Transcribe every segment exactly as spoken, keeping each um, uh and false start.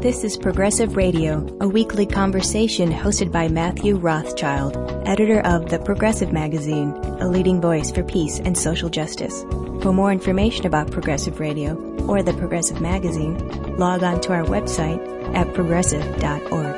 This is Progressive Radio, a weekly conversation hosted by Matthew Rothschild, editor of The Progressive Magazine, a leading voice for peace and social justice. For more information about Progressive Radio or The Progressive Magazine, log on to our website at progressive dot org.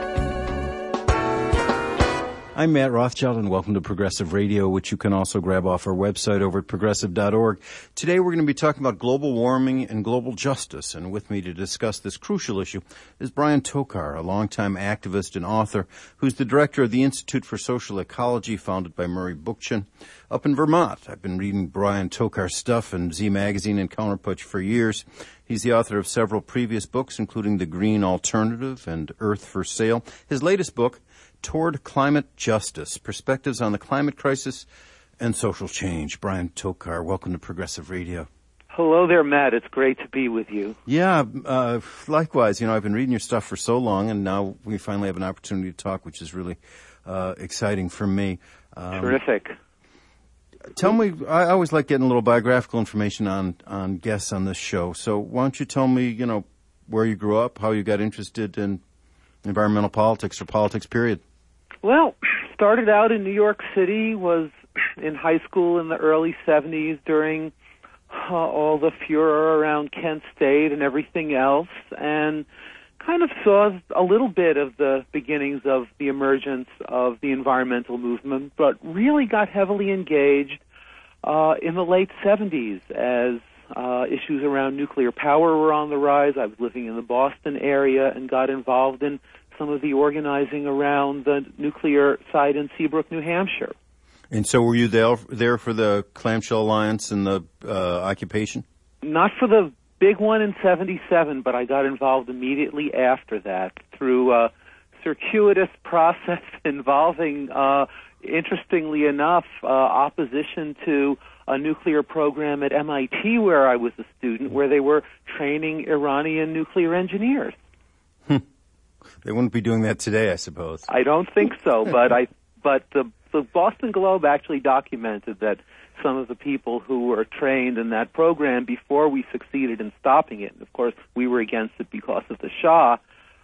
I'm Matt Rothschild, and welcome to Progressive Radio, which you can also grab off our website over at progressive dot org. Today we're going to be talking about global warming and global justice, and with me to discuss this crucial issue is Brian Tokar, a longtime activist and author who's the director of the Institute for Social Ecology, founded by Murray Bookchin, up in Vermont. I've been reading Brian Tokar's stuff in Z Magazine and Counterpunch for years. He's the author of several previous books, including The Green Alternative and Earth for Sale. His latest book, Toward Climate Justice, Perspectives on the Climate Crisis and Social Change. Brian Tokar, welcome to Progressive Radio. Hello there, Matt. It's great to be with you. Yeah, uh, likewise. You know, I've been reading your stuff for so long, and now we finally have an opportunity to talk, which is really uh, exciting for me. Um, Terrific. Tell me, I always like getting a little biographical information on, on guests on this show. So why don't you tell me, you know, where you grew up, how you got interested in environmental politics or politics, period? Well, started out in New York City, was in high school in the early seventies during uh, all the furor around Kent State and everything else, and kind of saw a little bit of the beginnings of the emergence of the environmental movement, but really got heavily engaged uh, in the late seventies as uh, issues around nuclear power were on the rise. I was living in the Boston area and got involved in some of the organizing around the nuclear site in Seabrook, New Hampshire. And so were you there, there for the Clamshell Alliance and the uh, occupation? Not for the big one in seventy-seven, but I got involved immediately after that through a circuitous process involving, uh, interestingly enough, uh, opposition to a nuclear program at M I T where I was a student, where they were training Iranian nuclear engineers. They wouldn't be doing that today, I suppose. I don't think so, but I but the the Boston Globe actually documented that some of the people who were trained in that program before we succeeded in stopping it, and of course we were against it because of the Shah,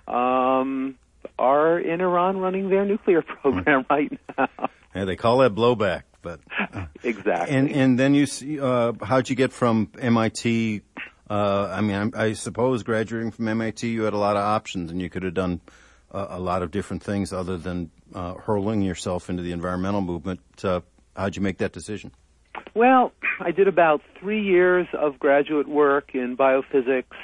um, are in Iran running their nuclear program right now. Yeah, they call that blowback, but uh, exactly. And and then you see, uh, how'd you get from M I T? Uh, I mean, I, I suppose graduating from M I T, you had a lot of options, and you could have done uh, a lot of different things other than uh, hurling yourself into the environmental movement. Uh, how'd you make that decision? Well, I did about three years of graduate work in biophysics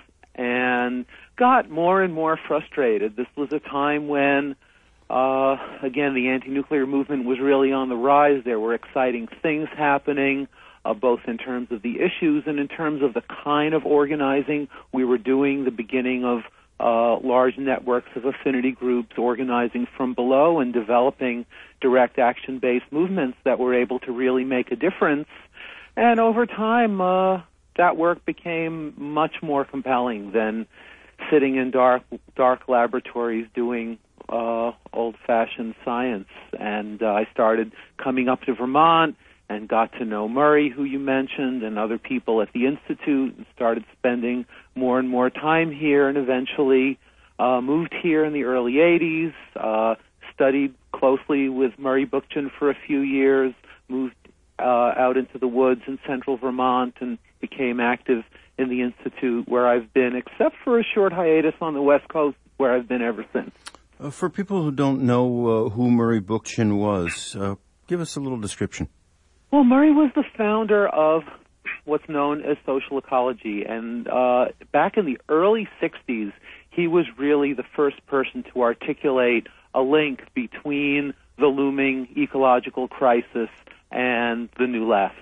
and got more and more frustrated. This was a time when, uh, again, the anti-nuclear movement was really on the rise. There were exciting things happening, Uh, both in terms of the issues and in terms of the kind of organizing we were doing, the beginning of uh, large networks of affinity groups organizing from below and developing direct action-based movements that were able to really make a difference. And over time, uh, that work became much more compelling than sitting in dark, dark laboratories doing uh, old-fashioned science. And uh, I started coming up to Vermont and got to know Murray, who you mentioned, and other people at the Institute, and started spending more and more time here, and eventually uh, moved here in the early eighties, uh, studied closely with Murray Bookchin for a few years, moved uh, out into the woods in central Vermont, and became active in the Institute, where I've been, except for a short hiatus on the West Coast, where I've been ever since. Uh, for people who don't know uh, who Murray Bookchin was, uh, give us a little description. Well, Murray was the founder of what's known as social ecology, and uh, back in the early sixties, he was really the first person to articulate a link between the looming ecological crisis and the New Left,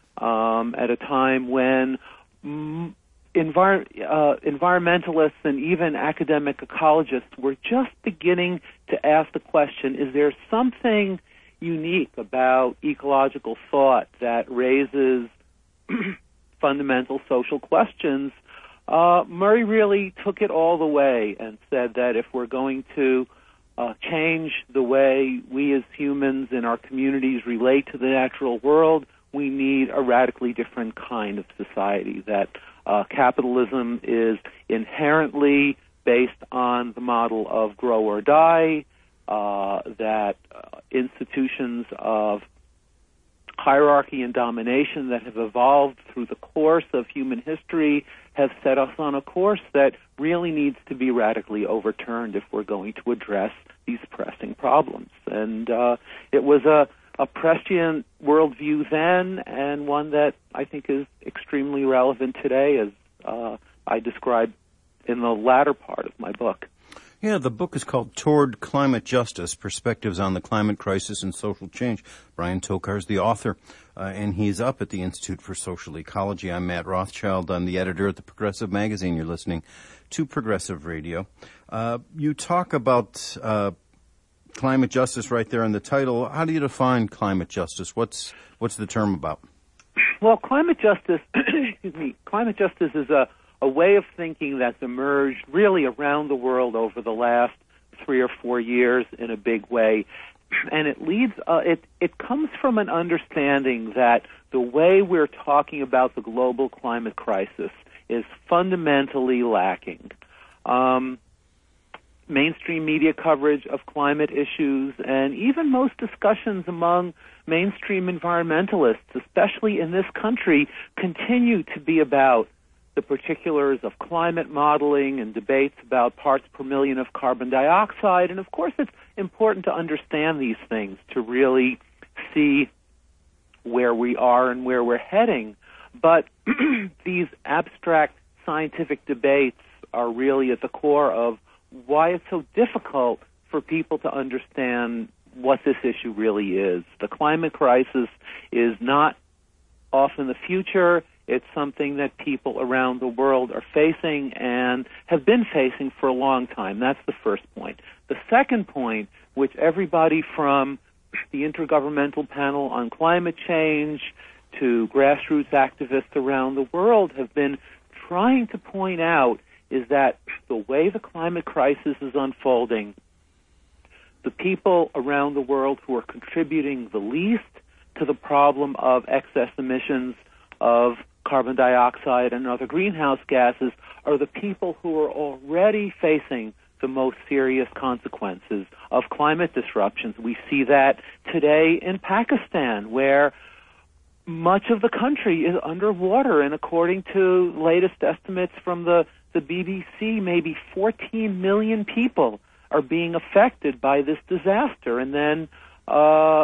um, at a time when mm, envir- uh, environmentalists and even academic ecologists were just beginning to ask the question, is there something unique about ecological thought that raises fundamental social questions? Uh, Murray really took it all the way and said that if we're going to uh, change the way we as humans in our communities relate to the natural world, we need a radically different kind of society, that uh, capitalism is inherently based on the model of grow or die, uh, that uh, institutions of hierarchy and domination that have evolved through the course of human history have set us on a course that really needs to be radically overturned if we're going to address these pressing problems. And uh, it was a, a prescient worldview then, and one that I think is extremely relevant today, as uh, I describe in the latter part of my book. Yeah, the book is called Toward Climate Justice, Perspectives on the Climate Crisis and Social Change. Brian Tokar is the author, uh, and he's up at the Institute for Social Ecology. I'm Matt Rothschild. I'm the editor at the Progressive Magazine. You're listening to Progressive Radio. Uh, you talk about uh, climate justice right there in the title. How do you define climate justice? What's what's the term about? Well, climate justice, excuse me, climate justice is a a way of thinking that's emerged really around the world over the last three or four years in a big way. And it leads, uh, it, it comes from an understanding that the way we're talking about the global climate crisis is fundamentally lacking. Um, mainstream media coverage of climate issues and even most discussions among mainstream environmentalists, especially in this country, continue to be about the particulars of climate modeling and debates about parts per million of carbon dioxide. And of course, it's important to understand these things to really see where we are and where we're heading. But these abstract scientific debates are really at the core of why it's so difficult for people to understand what this issue really is. The climate crisis is not off in the future. It's something that people around the world are facing and have been facing for a long time. That's the first point. The second point, which everybody from the Intergovernmental Panel on Climate Change to grassroots activists around the world have been trying to point out, is that the way the climate crisis is unfolding, the people around the world who are contributing the least to the problem of excess emissions of carbon dioxide and other greenhouse gases are the people who are already facing the most serious consequences of climate disruptions. We see that today in Pakistan, where much of the country is underwater, and according to latest estimates from the, the B B C, maybe fourteen million people are being affected by this disaster. And then uh,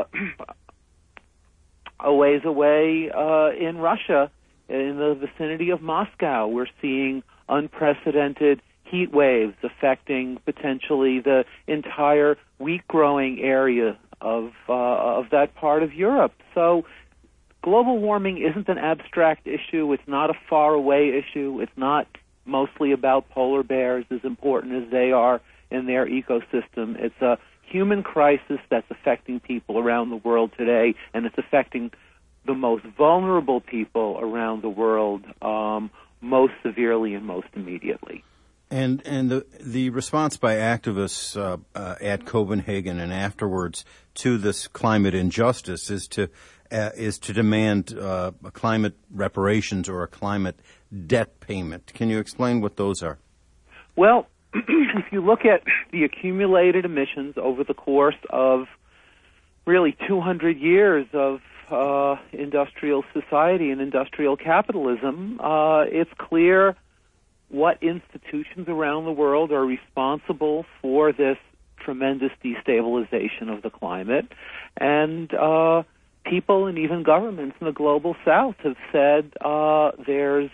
a ways away uh, in Russia, in the vicinity of Moscow, we're seeing unprecedented heat waves affecting potentially the entire wheat-growing area of uh, of that part of Europe. So global warming isn't an abstract issue. It's not a far-away issue. It's not mostly about polar bears, as important as they are in their ecosystem. It's a human crisis that's affecting people around the world today, and it's affecting the most vulnerable people around the world um, most severely and most immediately. And and the the response by activists uh, uh, at Copenhagen and afterwards to this climate injustice is to uh, is to demand uh, a climate reparations or a climate debt payment. Can you explain what those are? Well, if you look at the accumulated emissions over the course of really two hundred years of Uh, industrial society and industrial capitalism, uh, it's clear what institutions around the world are responsible for this tremendous destabilization of the climate. And uh, people and even governments in the global south have said uh, there's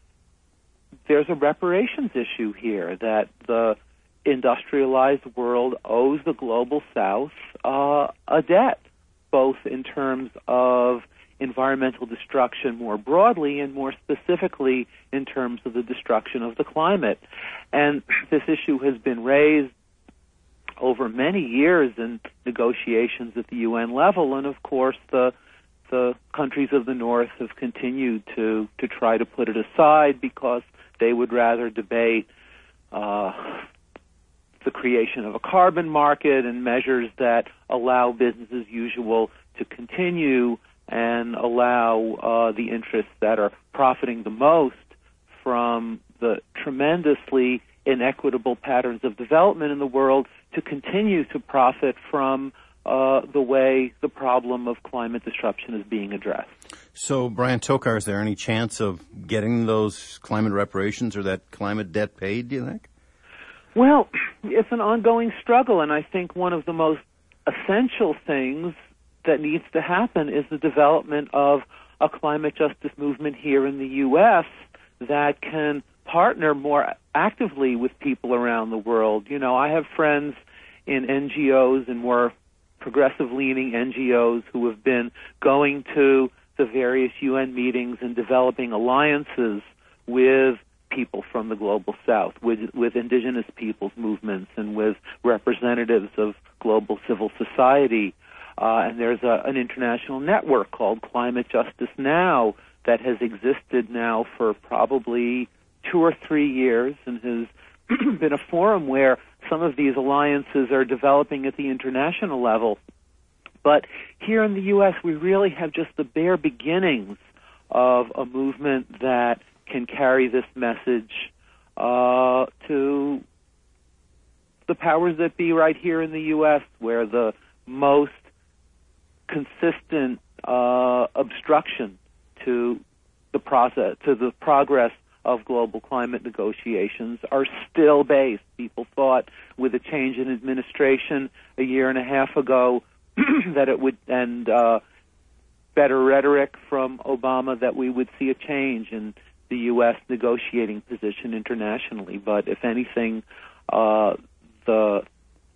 there's a reparations issue here, that the industrialized world owes the global south uh, a debt, both in terms of environmental destruction more broadly and more specifically in terms of the destruction of the climate. And this issue has been raised over many years in negotiations at the U N level, and of course the the countries of the North have continued to, to try to put it aside because they would rather debate uh, the creation of a carbon market and measures that allow business as usual to continue and allow uh, the interests that are profiting the most from the tremendously inequitable patterns of development in the world to continue to profit from uh, the way the problem of climate disruption is being addressed. So, Brian Tokar, is there any chance of getting those climate reparations or that climate debt paid, do you think? Well, it's an ongoing struggle, and I think one of the most essential things that needs to happen is the development of a climate justice movement here in the U S that can partner more actively with people around the world. You know, I have friends in N G Os and more progressive-leaning N G Os who have been going to the various U N meetings and developing alliances with people from the global south, with, with indigenous peoples movements and with representatives of global civil society. Uh, and there's a, an international network called Climate Justice Now that has existed now for probably two or three years and has been a forum where some of these alliances are developing at the international level. But here in the U S, we really have just the bare beginnings of a movement that can carry this message uh, to the powers that be right here in the U S, where the most consistent uh, obstruction to the process, to the progress of global climate negotiations are still based. People thought with a change in administration a year and a half ago that it would, and uh, better rhetoric from Obama, that we would see a change in the U S negotiating position internationally. But if anything, uh, the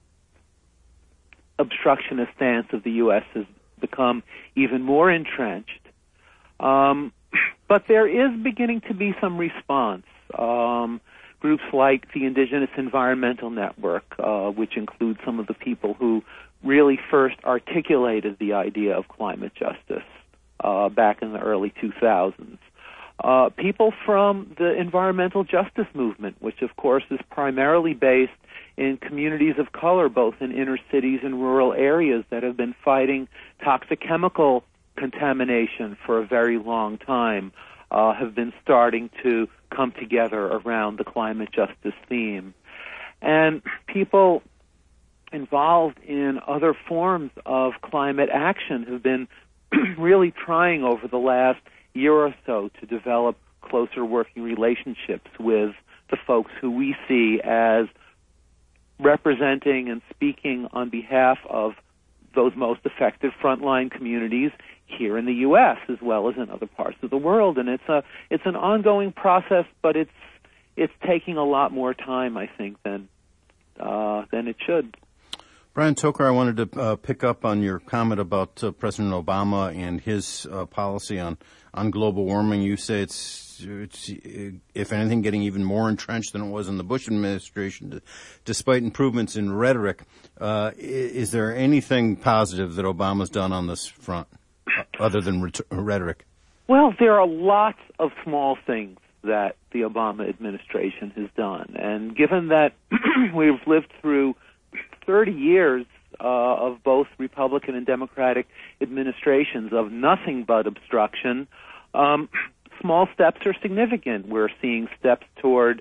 obstructionist stance of the U S has become even more entrenched. Um, but there is beginning to be some response. Um, groups like the Indigenous Environmental Network, uh, which includes some of the people who really first articulated the idea of climate justice uh, back in the early two thousands. Uh, people from the environmental justice movement, which of course is primarily based in communities of color, both in inner cities and rural areas, that have been fighting toxic chemical contamination for a very long time, uh, have been starting to come together around the climate justice theme. And people involved in other forms of climate action have been really trying over the last year or so to develop closer working relationships with the folks who we see as representing and speaking on behalf of those most affected frontline communities here in the U S as well as in other parts of the world. And it's a it's an ongoing process, but it's it's taking a lot more time, I think, than uh, than it should. Brian Tokar, I wanted to uh, pick up on your comment about uh, President Obama and his uh, policy on, on global warming. You say it's, it's, if anything, getting even more entrenched than it was in the Bush administration, despite improvements in rhetoric. Uh, is there anything positive that Obama's done on this front, other than ret- rhetoric? Well, there are lots of small things that the Obama administration has done. And given that we've lived through thirty years uh, of both Republican and Democratic administrations of nothing but obstruction, um, small steps are significant. We're seeing steps toward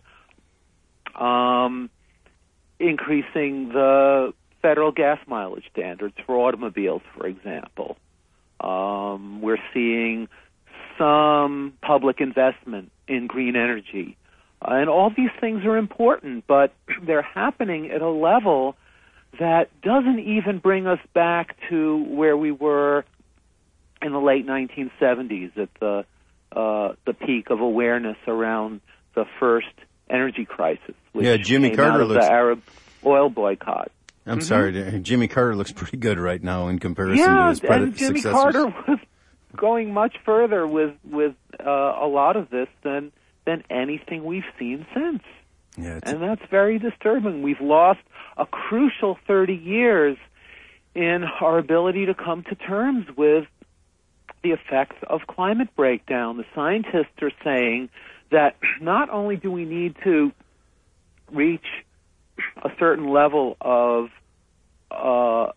um, increasing the federal gas mileage standards for automobiles, for example. Um, we're seeing some public investment in green energy. Uh, and all these things are important, but they're happening at a level that doesn't even bring us back to where we were in the late nineteen seventies at the uh, the peak of awareness around the first energy crisis, which yeah, Jimmy came Carter out of looks... the Arab oil boycott. I'm mm-hmm. sorry, Jimmy Carter looks pretty good right now in comparison yeah, to his predecessors. and Jimmy Carter was going much further with with uh, a lot of this than than anything we've seen since. Yeah, and that's very disturbing. We've lost a crucial thirty years in our ability to come to terms with the effects of climate breakdown. The scientists are saying that not only do we need to reach a certain level of uh,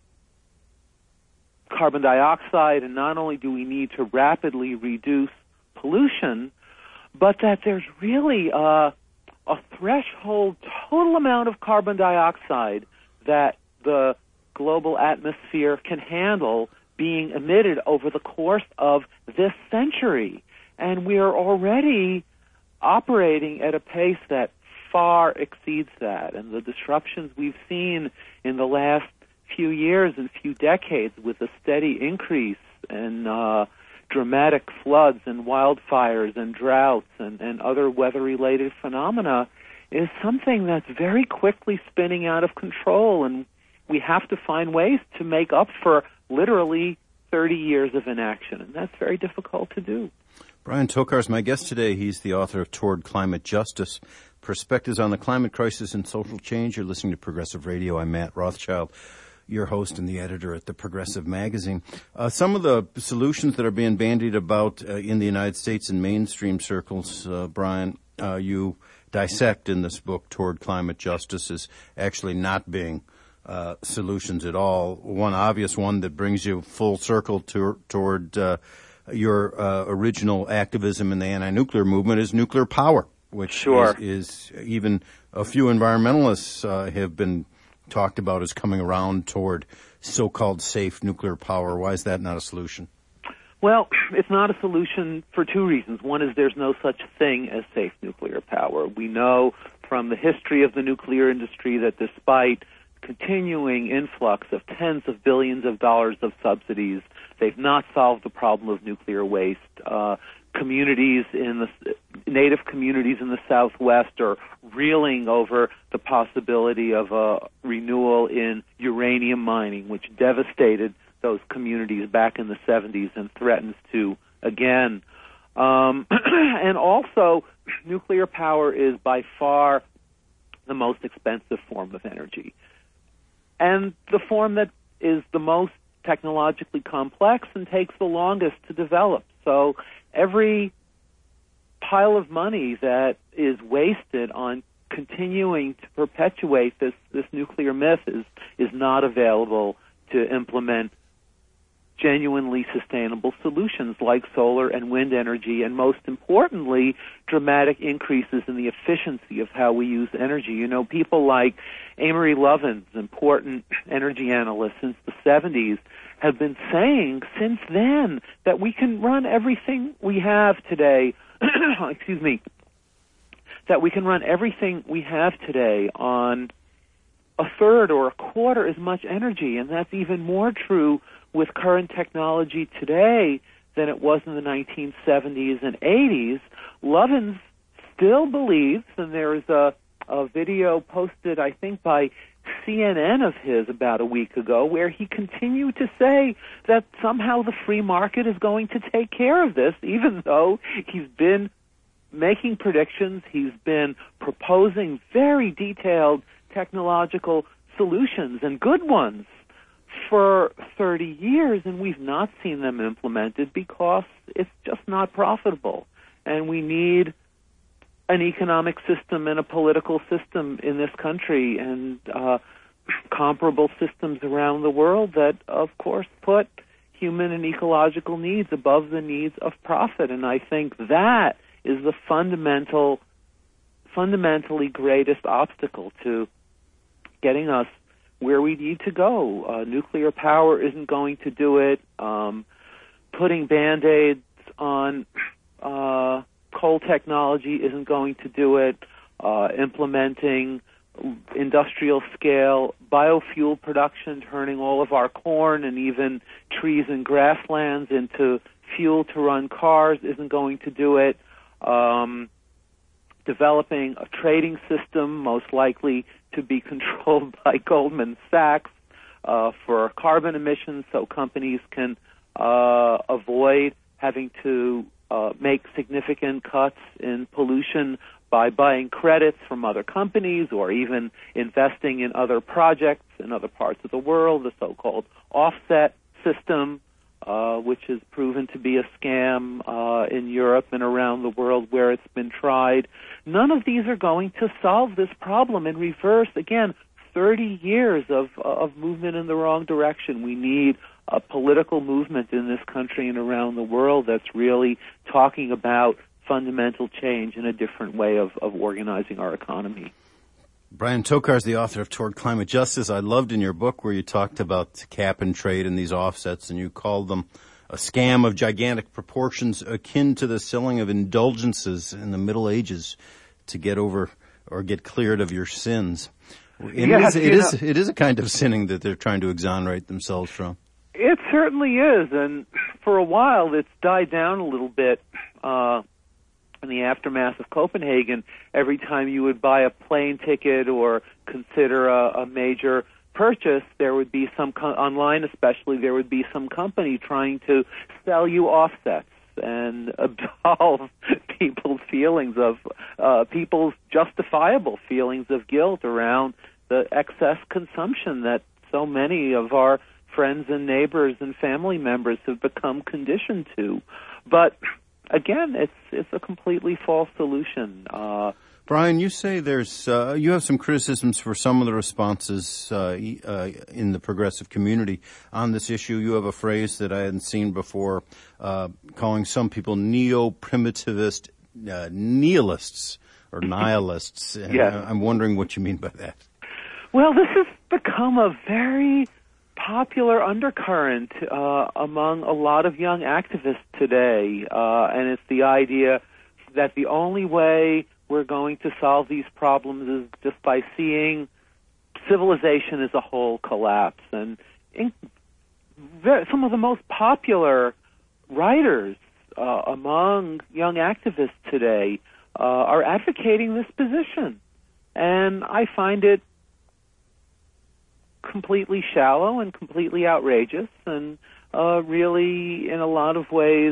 carbon dioxide, and not only do we need to rapidly reduce pollution, but that there's really uh, a threshold total amount of carbon dioxide that the global atmosphere can handle being emitted over the course of this century. And we are already operating at a pace that far exceeds that. And the disruptions we've seen in the last few years and few decades with a steady increase in uh, dramatic floods and wildfires and droughts and, and other weather-related phenomena is something that's very quickly spinning out of control, and we have to find ways to make up for literally thirty years of inaction, and that's very difficult to do. Brian Tokar is my guest today. He's the author of Toward Climate Justice, Perspectives on the Climate Crisis and Social Change. You're listening to Progressive Radio. I'm Matt Rothschild, your host and the editor at the Progressive Magazine. Uh, some of the solutions that are being bandied about uh, in the United States in mainstream circles, uh, Brian, uh, you dissect in this book, Toward Climate Justice, as actually not being uh, solutions at all. One obvious one that brings you full circle to, toward uh, your uh, original activism in the anti-nuclear movement is nuclear power, which sure. is, is even a few environmentalists uh, have been talked about as coming around toward so-called safe nuclear power. Why is that not a solution? Well, it's not a solution for two reasons. One is there's no such thing as safe nuclear power. We know from the history of the nuclear industry that despite continuing influx of tens of billions of dollars of subsidies, they've not solved the problem of nuclear waste. Uh, communities in the native communities in the Southwest are reeling over the possibility of a renewal in uranium mining, which devastated those communities back in the seventies and threatens to again. Um, and also, nuclear power is by far the most expensive form of energy, and the form that is the most technologically complex and takes the longest to develop. So every pile of money that is wasted on continuing to perpetuate this, this nuclear myth is, is not available to implement genuinely sustainable solutions like solar and wind energy, and most importantly, dramatic increases in the efficiency of how we use energy. You know, people like Amory Lovins, important energy analyst since the seventies, have been saying since then that we can run everything we have today, excuse me, that we can run everything we have today on a third or a quarter as much energy, and that's even more true with current technology today than it was in the nineteen seventies and eighties. Lovins still believes, and there is a, a video posted, I think, by C N N of his about a week ago, where he continued to say that somehow the free market is going to take care of this, even though he's been making predictions, he's been proposing very detailed technological solutions and good ones for thirty years, and we've not seen them implemented because it's just not profitable. And we need an economic system and a political system in this country and uh, comparable systems around the world that, of course, put human and ecological needs above the needs of profit. And I think that is the fundamental, fundamentally greatest obstacle to getting us where we need to go. Uh, nuclear power isn't going to do it. Um, putting Band-Aids on uh, coal technology isn't going to do it. Uh, implementing industrial-scale biofuel production, turning all of our corn and even trees and grasslands into fuel to run cars isn't going to do it. Um, developing a trading system, most likely to be controlled by Goldman Sachs uh, for carbon emissions so companies can uh, avoid having to uh, make significant cuts in pollution by buying credits from other companies or even investing in other projects in other parts of the world, the so-called offset system, uh, which has proven to be a scam uh, in Europe and around the world where it's been tried. None of these are going to solve this problem and reverse, again, thirty years of, of movement in the wrong direction. We need a political movement in this country and around the world that's really talking about fundamental change and a different way of, of organizing our economy. Brian Tokar is the author of Toward Climate Justice. I loved in your book where you talked about cap and trade and these offsets, and you called them a scam of gigantic proportions akin to the selling of indulgences in the Middle Ages to get over or get cleared of your sins. It, yes, is, it, is, know, it is a kind of sinning that they're trying to exonerate themselves from. It certainly is, and for a while it's died down a little bit uh, in the aftermath of Copenhagen. Every time you would buy a plane ticket or consider a, a major purchase, there would be some, co- online especially, there would be some company trying to sell you offsets and absolve people's feelings of, uh, people's justifiable feelings of guilt around the excess consumption that so many of our friends and neighbors and family members have become conditioned to. But again, it's it's a completely false solution. Uh, Brian, you say there's uh, you have some criticisms for some of the responses uh, uh, in the progressive community on this issue. You have a phrase that I hadn't seen before, uh, calling some people neo-primitivist uh, nihilists or nihilists. And yes. I'm wondering what you mean by that. Well, this has become a very popular undercurrent uh, among a lot of young activists today, uh, and it's the idea that the only way we're going to solve these problems is just by seeing civilization as a whole collapse. And in, very, some of the most popular writers uh, among young activists today uh, are advocating this position. And I find it completely shallow and completely outrageous and uh, really, in a lot of ways,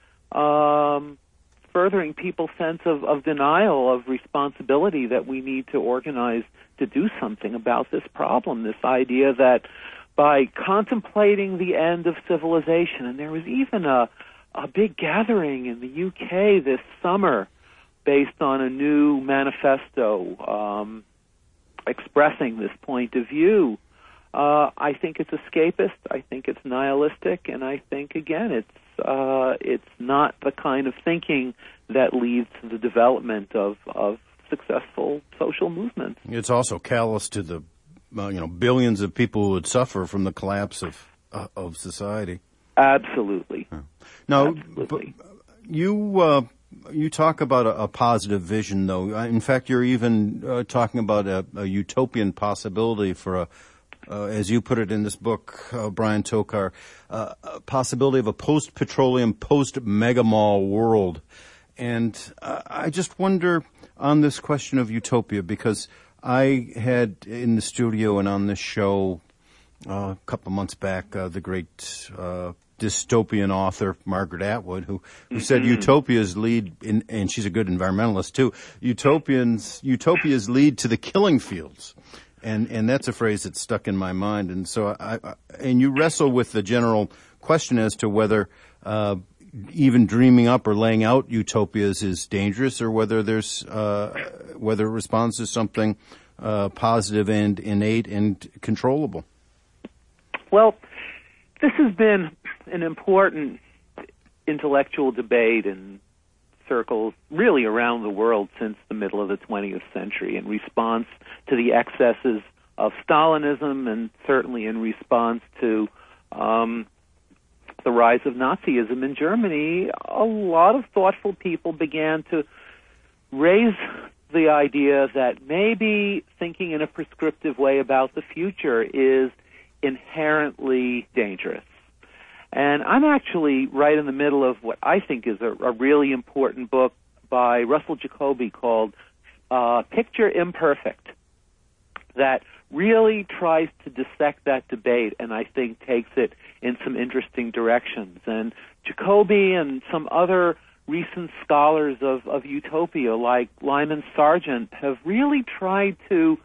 um, furthering people's sense of, of denial of responsibility that we need to organize to do something about this problem, this idea that by contemplating the end of civilization, and there was even a, a big gathering in the U K this summer based on a new manifesto um, expressing this point of view. Uh, I think it's escapist, I think it's nihilistic, and I think, again, it's uh, it's not the kind of thinking that leads to the development of, of successful social movements. It's also callous to the uh, you know billions of people who would suffer from the collapse of uh, of society. Absolutely. Yeah. Now, Absolutely. B- you uh, you talk about a, a positive vision, though. In fact, you're even uh, talking about a, a utopian possibility for a. Uh, as you put it in this book, uh, Brian Tokar, uh, a possibility of a post-petroleum, post-megamall world. And uh, I just wonder on this question of utopia, because I had in the studio and on this show uh, a couple of months back uh, the great uh, dystopian author Margaret Atwood, who, who mm-hmm. said utopias lead, in, and she's a good environmentalist too, utopians, utopias lead to the killing fields. And and that's a phrase that's stuck in my mind. And so I, I and you wrestle with the general question as to whether uh, even dreaming up or laying out utopias is dangerous, or whether there's uh, whether it responds to something uh, positive and innate and controllable. Well, this has been an important intellectual debate in circles really around the world since the middle of the twentieth century in response to the excesses of Stalinism and certainly in response to um, the rise of Nazism in Germany. A lot of thoughtful people began to raise the idea that maybe thinking in a prescriptive way about the future is inherently dangerous. And I'm actually right in the middle of what I think is a, a really important book by Russell Jacoby called uh, Picture Imperfect, that really tries to dissect that debate and I think takes it in some interesting directions. And Jacoby and some other recent scholars of, of utopia like Lyman Sargent have really tried to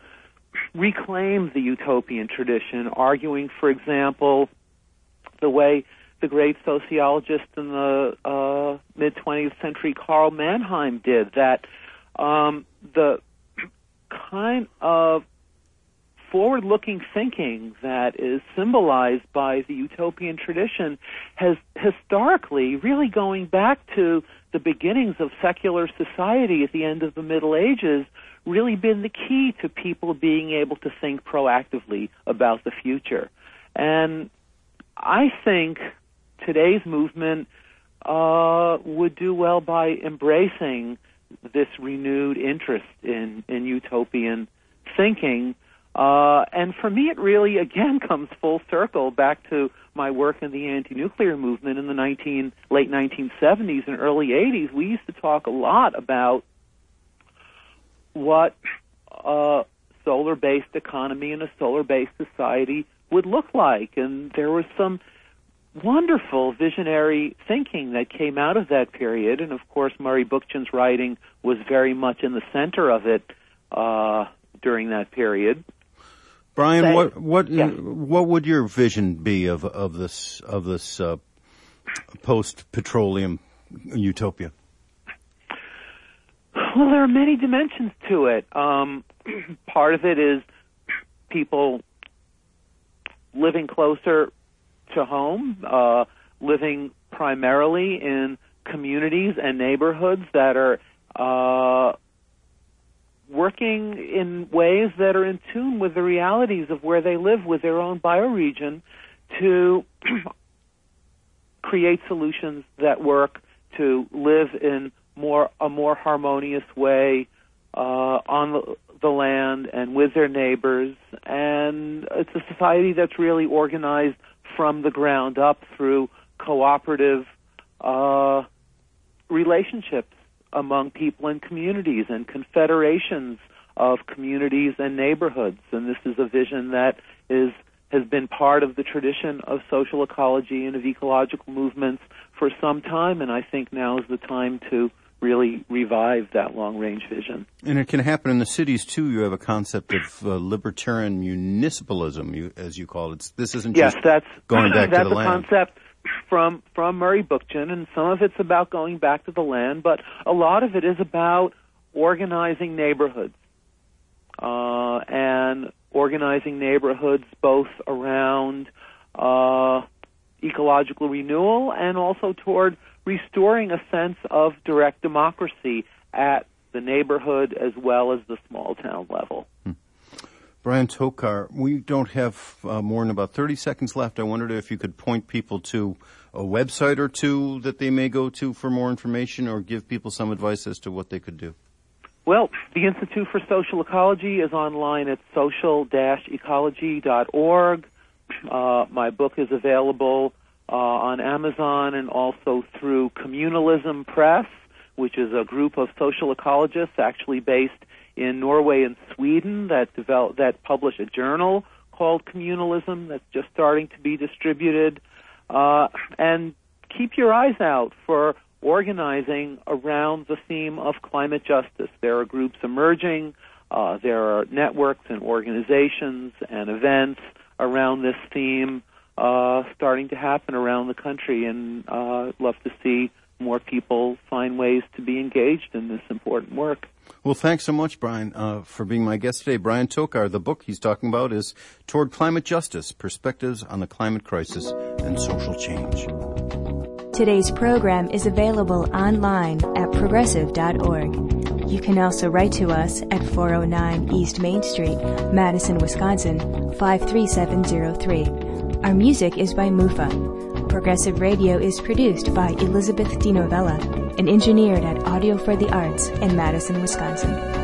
reclaim the utopian tradition, arguing, for example, the way the great sociologist in the uh, mid-twentieth century, Karl Mannheim, did, that um, the kind of forward-looking thinking that is symbolized by the utopian tradition has historically, really going back to the beginnings of secular society at the end of the Middle Ages, really been the key to people being able to think proactively about the future. And I think today's movement uh, would do well by embracing this renewed interest in, in utopian thinking. Uh, and for me, it really, again, comes full circle back to my work in the anti-nuclear movement in the nineteen, late nineteen seventies and early eighties. We used to talk a lot about what a solar-based economy and a solar-based society would look like. And there was some wonderful visionary thinking that came out of that period. And, of course, Murray Bookchin's writing was very much in the center of it uh, during that period. Brian, Say, what what yeah. what would your vision be of of this of this uh, post-petroleum utopia? Well, there are many dimensions to it. Um, part of it is people living closer to home, uh, living primarily in communities and neighborhoods that are uh, working in ways that are in tune with the realities of where they live, with their own bioregion, to create solutions that work to live in more a more harmonious way uh, on the, the land and with their neighbors. And it's a society that's really organized from the ground up through cooperative uh, relationships among people and communities and confederations of communities and neighborhoods. And this is a vision that is has been part of the tradition of social ecology and of ecological movements for some time, and I think now is the time to really revive that long-range vision. And it can happen in the cities, too. You have a concept of uh, libertarian municipalism, you, as you call it. This isn't yes, just that's, going back that's to the a land. concept from from Murray Bookchin, and some of it's about going back to the land, but a lot of it is about organizing neighborhoods uh, and organizing neighborhoods both around uh, ecological renewal and also toward restoring a sense of direct democracy at the neighborhood as well as the small town level. Hmm. Brian Tokar, we don't have uh, more than about thirty seconds left. I wondered if you could point people to a website or two that they may go to for more information, or give people some advice as to what they could do. Well, the Institute for Social Ecology is online at social dash ecology dot org. Uh, my book is available uh, on Amazon and also through Communalism Press, which is a group of social ecologists actually based in Norway and Sweden that develop, that publish a journal called Communalism that's just starting to be distributed. Uh, and keep your eyes out for organizing around the theme of climate justice. There are groups emerging. Uh, there are networks and organizations and events around this theme uh, starting to happen around the country, and uh, I'd love to see more people find ways to be engaged in this important work. Well, thanks so much, Brian, uh, for being my guest today. Brian Tokar, the book he's talking about is Toward Climate Justice, Perspectives on the Climate Crisis and Social Change. Today's program is available online at progressive dot org. You can also write to us at four oh nine East Main Street, Madison, Wisconsin, five three seven zero three. Our music is by Mufa. Progressive Radio is produced by Elizabeth DiNovella and engineered at Audio for the Arts in Madison, Wisconsin.